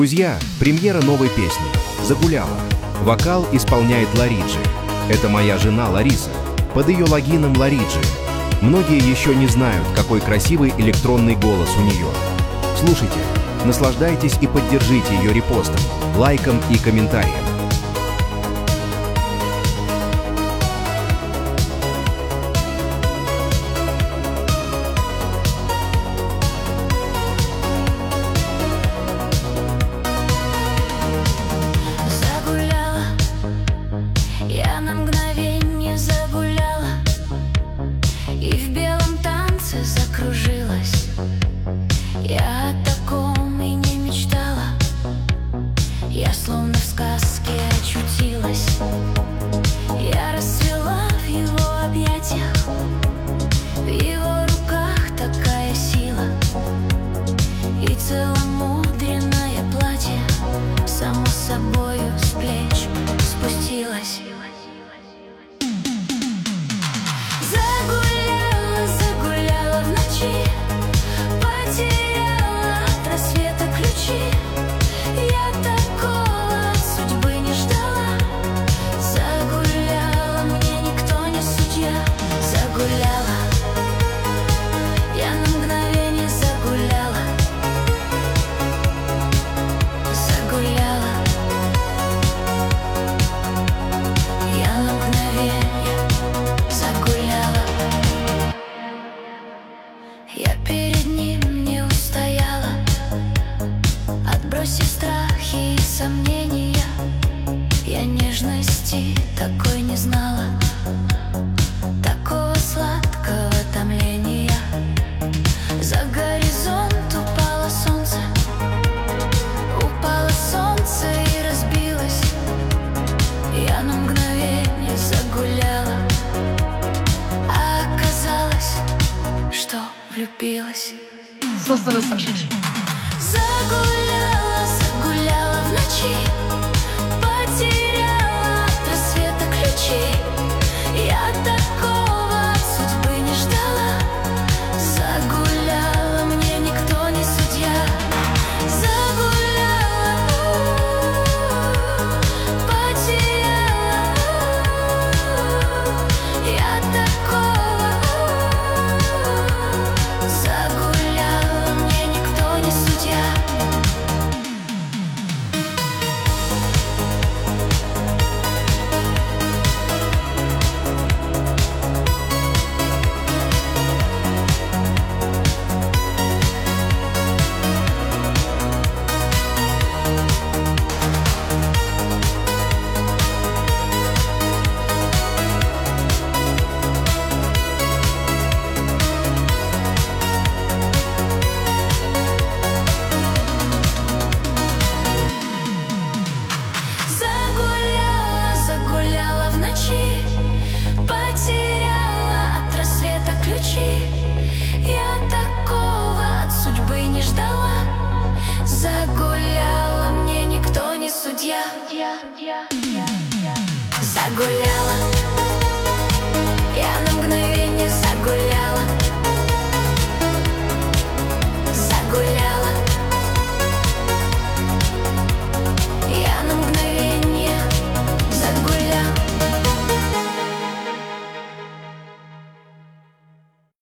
Друзья, премьера новой песни «Загуляла». Вокал исполняет Лариджи. Это моя жена Лариса. Под ее логином Лариджи. Многие еще не знают, какой красивый электронный голос у нее. Слушайте, наслаждайтесь и поддержите ее репостом, лайком и комментарием. Я на мгновенье загуляла и в белом танце закружилась. Я о таком и не мечтала. Я словно в сказке очутилась. Я расцвела в его объятиях, в его руках такая сила. И целомудренное платье само собою с плеч спустилась. Загуляла, загуляла в ночи, потеряла от рассвета ключи. Я такого от судьбы не ждала. Загуляла, мне никто не судья. Загуляла, я на мгновение загуляла. Загуляла, я на мгновение загуляла. Я перед ним не устояла, отбросив страхи и сомнения. Я нежности такой не знала, такого сладкого томления. За горизонт упало солнце и разбилось. Я на мгновение загуляла, а оказалось, что влюбилась. Загуляла, загуляла в ночи, потеряла от рассвета ключи. Я такого от судьбы не ждала. Загуляла, мне никто не судья. Загуляла, потеряла. Я такого загуляла, мне никто не судья. Загуляла, загуляла в ночи, потеряла от рассвета ключи. Я такого от судьбы не ждала. Загуляла, мне никто не судья. Загуляла, я на мгновение загуляла.